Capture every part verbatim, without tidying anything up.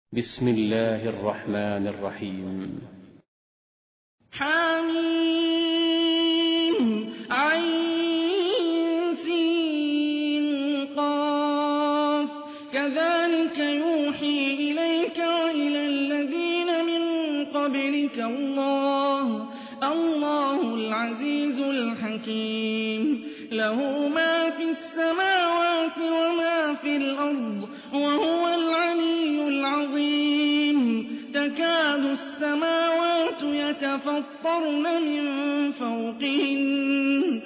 بسم الله الرحمن الرحيم. حميم عين سين قاف كذلك يوحي إليك وإلى الذين من قبلك الله الله العزيز الحكيم له ما في السماوات وما في الأرض وهو العلي العظيم تكاد السماوات يتفطرن من فوقهن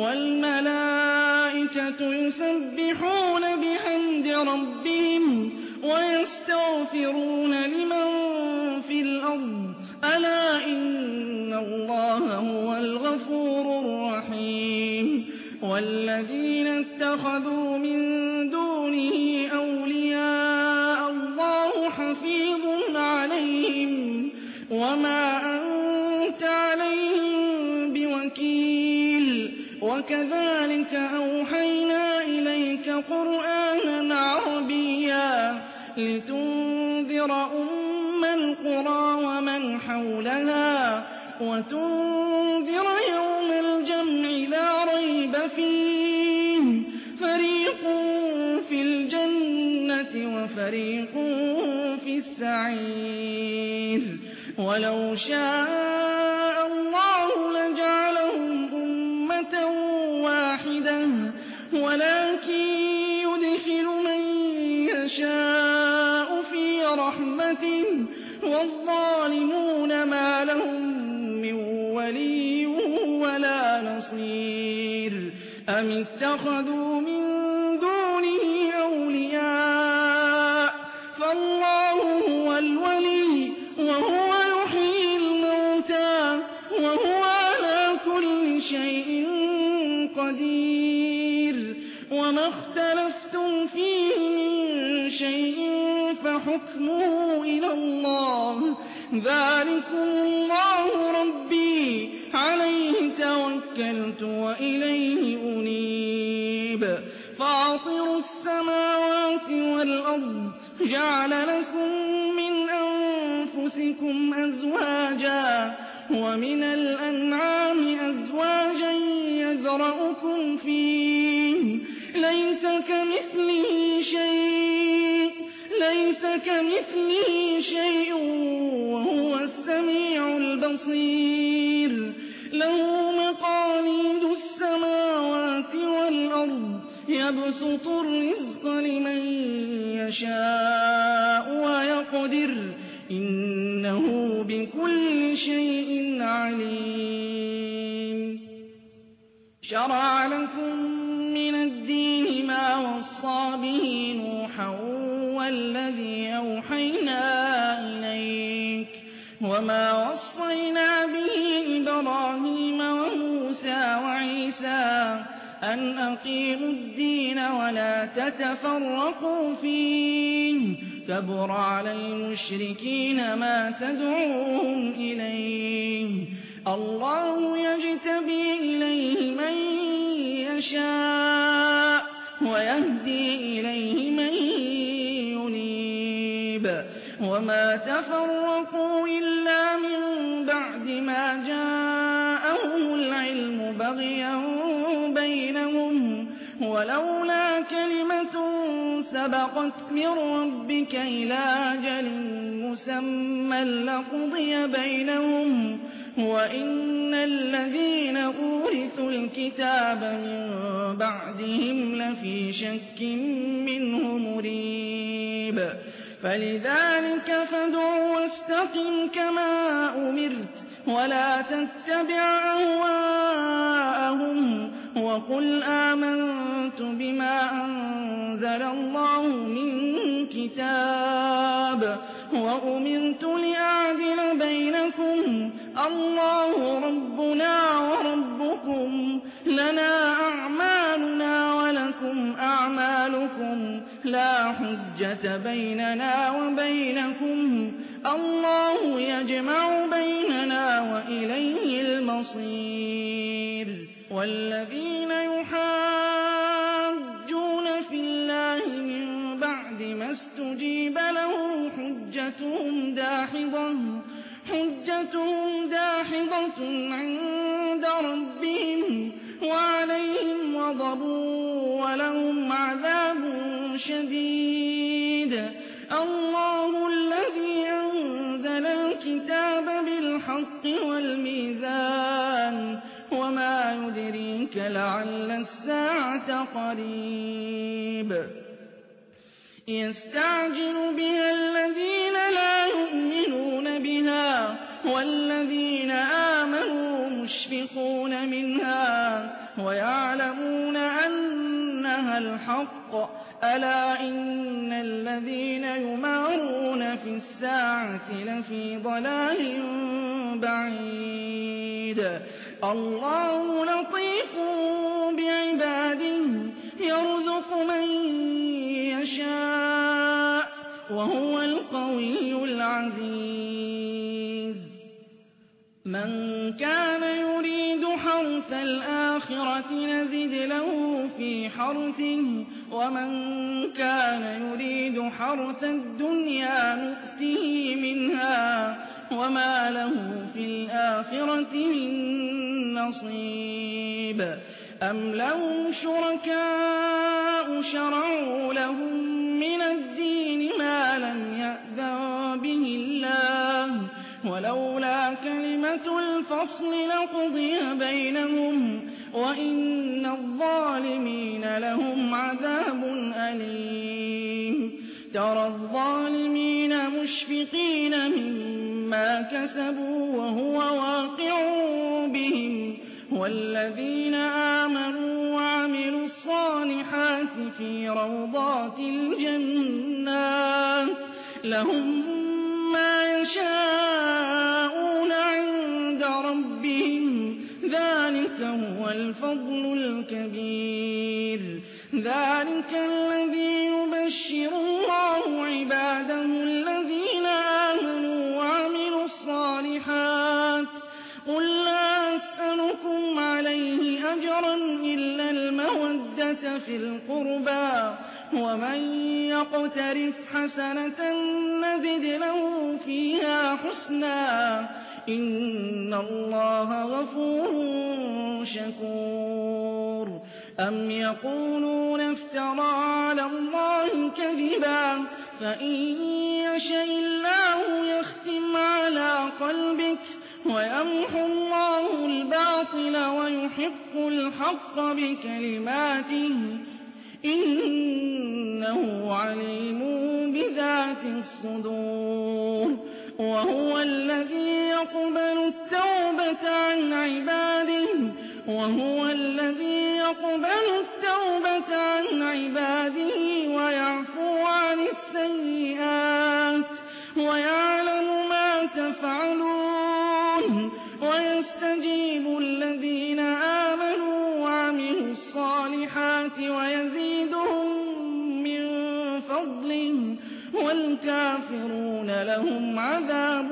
والملائكة يسبحون بحمد ربهم ويستغفرون لمن في الأرض ألا إن الله هو الغفور الرحيم والذين اتخذوا من دونه أولياء الله حفيظ عليهم وما أنت عليهم بوكيل وكذلك أوحينا إليك قرآنا عربيا لتنذر أم القرى ومن حولها وتنذر يوم الجمع لا ريب فيه فريق في الجنة وفريق في السعير ولو شاء الله لجعلهم أمة واحدة ولكن يدخل من يشاء في رحمته والظالمون ما لهم من ولي ولا نصير أم اتخذوا من دونه أولياء فالله هو الولي وهو يحيي الموتى وهو على كل شيء قدير وما اختلفتم فيه من شيء فحكمه إلى الله ذلكم الله ربي عليه توكلت وإليه أنيب فاطر السماوات والأرض جعل لكم من أنفسكم أزواجا ومن الأنعام أزواجا يذرأكم فيه ليس كمثله شيء ليس كمثله شيء وهو السميع البصير له مقاليد السماوات والأرض يبسط الرزق لمن يشاء ويقدر إنه بكل شيء عليم شرع لكم من الدين ما وصى به نوحا والذي أوحينا إليك وما وصينا به إبراهيم وموسى وعيسى أن أقيموا الدين ولا تتفرقوا فيه كبر على المشركين ما تدعوهم إليه الله يجتبي إليه من يشاء ويهدي إليه من ينيب وما تفرقوا إلا من بعد ما جاءهم العلم بغيا بينهم ولولا كلمة سبقت من ربك إلى أجل مسمى لقضي بينهم وإن الذين أورثوا الكتاب من بعدهم لفي شك منه مريب فلذلك فادع واستقم كما أمرت ولا تتبع أهواءهم وقل آمنت بما أنزل الله من كتاب وأمرت لأعدل بينكم الله ربنا وربكم لنا أعمالنا ولكم أعمالكم لا حجة بيننا وبينكم الله يجمع بيننا وإليه المصير والذين يحاجون في الله من بعد ما استجيب له حجتهم داحضة حجتهم داحضة عند ربهم وعليهم غضب ولهم عذاب شديد. الله الذي أنزل الكتاب بالحق والميزان وما يدريك لعل الساعة قريب. يستعجل بها الذين لا يؤمنون بها والذين آمنوا مشفقون منها ويعلمون أنها الحق. ألا إن الذين يمارون في الساعة لفي ضلال بعيد. الله لطيف بعباده يرزق من يشاء وهو القوي العزيز. من كان يريد حرث الآخرة نزد له في حرثه ومن كان يريد حرث الدنيا نؤته منها وما له في الآخرة من نصيب. أم لهم شركاء شرعوا لهم من الدين ما لم يأذن به الله ولولا كلمة الفصل لقضي بينهم وإن الظالمين لهم عذاب أليم. ترى الظالمين مشفقين مما كسبوا وهو واقع بهم والذين آمنوا وعملوا الصالحات في روضات الجنات لهم ما يشاءون عند ربهم ذلك هو الفضل الكبير. ذلك الذي يبشر الله عباده الذين آمنوا وعملوا الصالحات. قل لا أسألكم عليه أجرا إلا المودة في القربى ومن يقترف حسنة نزد له فيها حسنا إن الله غفور شكور. أم يقولون افترى على الله كذبا فإن يشاء الله يختم على قلبك ويمحو الله الباطل ويحق الحق بكلماته إنه عليم بذات الصدور. وهو الذي يقبل التوبة عن عباده وهو الذي يقبل التوبة عن عباده ويعفو عن السيئات ويعلم ما تفعلون. ويستجيب الذين آمنوا وعملوا الصالحات ويزيدهم من فضله والكافرون لهم عذاب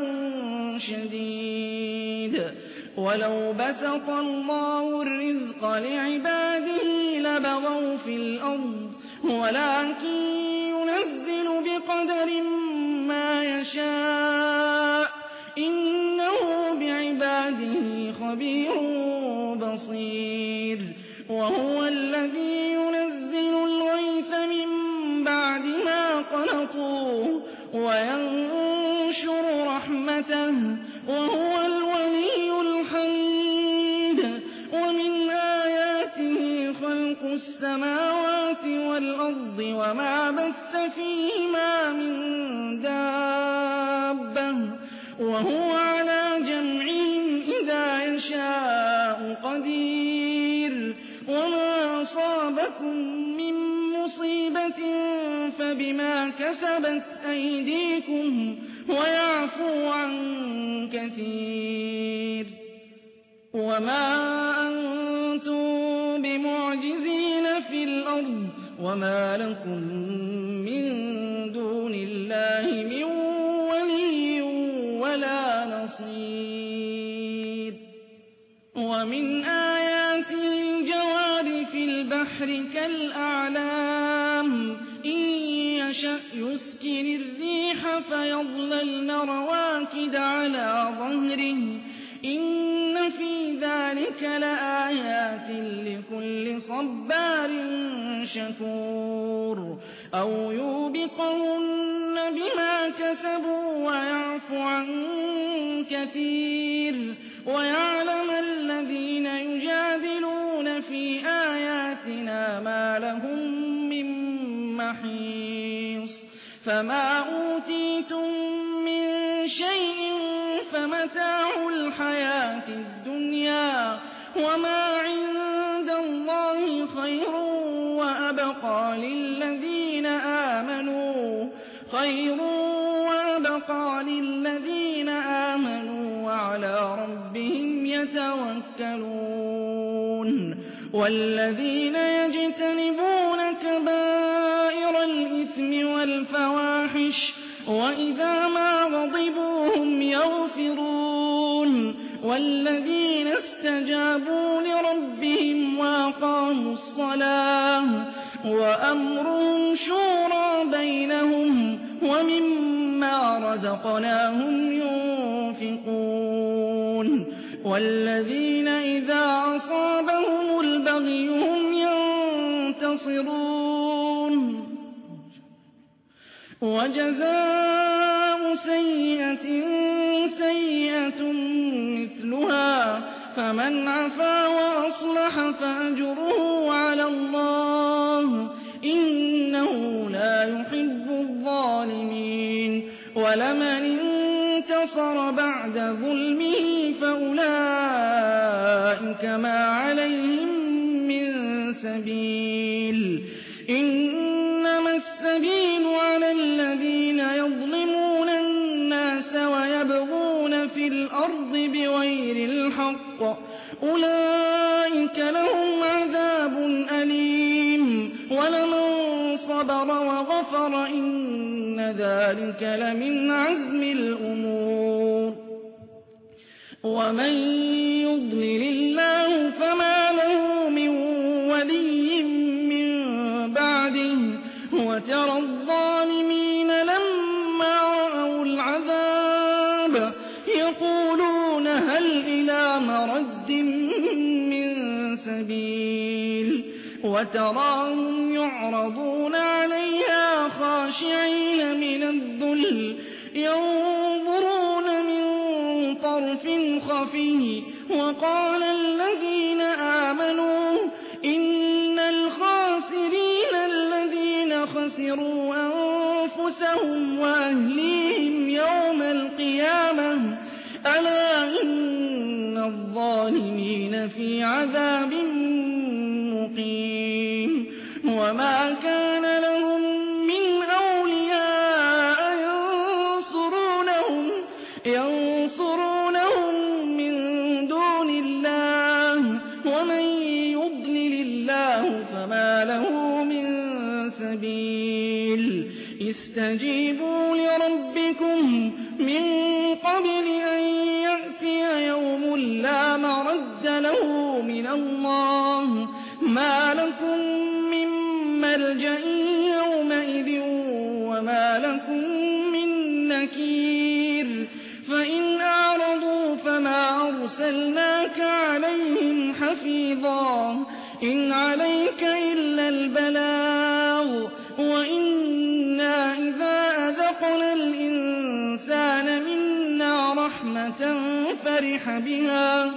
شديد. ولو بسط الله الرزق لعباده لبغوا في الأرض ولكن ينزل بقدر ما يشاء إنه بعباده خبير بصير. وهو الذي ينزل الغيث من بعد ما قنطوا وينشر رحمته وهو الولي الحميد. ومن آياته خلق السماوات والأرض وما بث فيهما من دابة وهو على جمعهم إذا يشاء قدير. وما أصابكم من مصيبة فبما كسبت أيديكم ويعفو عن كثير. وما أنتم بمعجزين في الأرض وما لكم من دون الله من ولي ولا نصير. ومن آياته الجوار في البحر كالأعلام إن يشأ يسكن يسكن الريح فيظللن رواكد على ظهره إن في ذلك لآيات لكل صبار شكور أو يوبقهن بما كسبوا ويعفو عن كثير ويعلم الذين يجادلون في آياتنا ما لهم من محيص فما أوتيتم من شيء فمتاع الحياة الدنيا وما عند الله خير وأبقى للذين آمنوا خير وأبقى للذين آمنوا وعلى ربهم يتوكلون والذين يجتنبون كبائر الإثم والفواحش وإذا ما غضبوا هم يغفرون والذين استجابوا لربهم وأقاموا الصلاة وأمرهم شورى بينهم ومما رزقناهم ينفقون والذين إذا أصابهم البغي هم ينتصرون وجزاء سيئة سيئة مثلها فمن عفا وأصلح فأجره على الله إنه لا يحب الظالمين ولمن انتصر بعد ظلمه فأولئك ما عليهم من سبيل إنما السبيل على الذين يظلمون الناس ويبغون في الأرض بغير الحق أولئك لهم عذاب أليم ولمن صبر وغفر إن ذلك لمن عزم الأمور ومن يضلل الله فما له من ولي من بعده وترى الظالمين لما رأوا العذاب يقولون هل إلى مرد من سبيل وتراهم يعرضون عليها خاشعين من الذل ينظرون من طرف خفي وقال الذين آمنوا إن الخاسرين الذين خسروا أنفسهم وأهليهم يوم القيامة ألا إن الظالمين في عذاب مقيم وما كان لهم من أولياء ينصرونهم ينصرونهم من دون الله ومن يضلل الله فما له من سبيل استجيبوا لربكم من قبل أن يأتي يوم لا مرد له من الله ما لكم من ملجأ يومئذ وما لكم من نكير فإن أعرضوا فما أرسلناك عليهم حفيظا إن عليك إلا البلاغ وإنا إذا أذقنا الإنسان منا رحمة فرح بها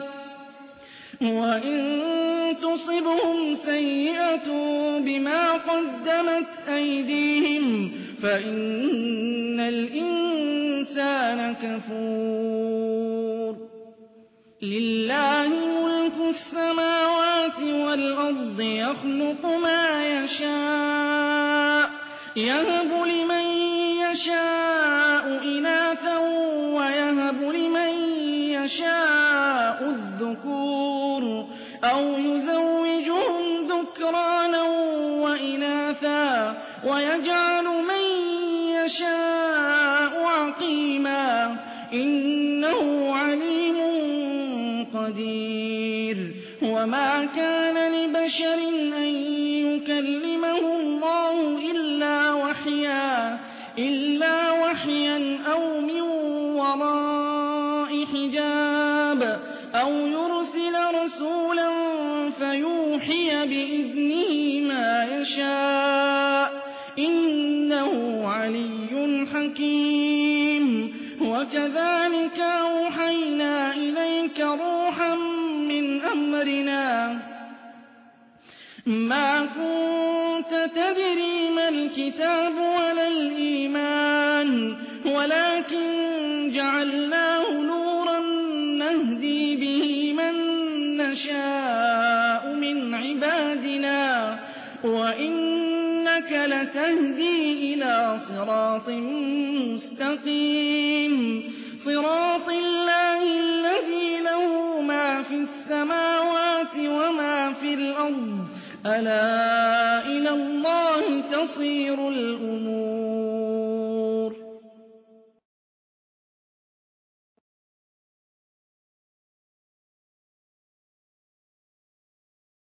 وإن تصبهم سيئة بما قدمت أيديهم فإن الإنسان كفور لله ملك السماوات والأرض يخلق ما يشاء يهب لمن يشاء إناثا ويهب لمن يشاء الذكور أو يزوجهم ذكرانا وإناثا ويجعل من يشاء عقيما إنه عليم قدير وما كان لبشر أن يكلمه الله إلا وحيا إلا وراء حجاب أو يرسل رسولا فيوحي بإذنه ما يشاء إنه علي حكيم. وكذلك أوحينا إليك روحا من أمرنا ما كنت تدري ما الكتاب ولا الإيمان ولكن جعلناه نورا نهدي به من نشاء من عبادنا وإنك لتهدي إلى صراط مستقيم صراط الله الذي له ما في السماوات وما في الأرض ألا إلى الله تصير الأمور.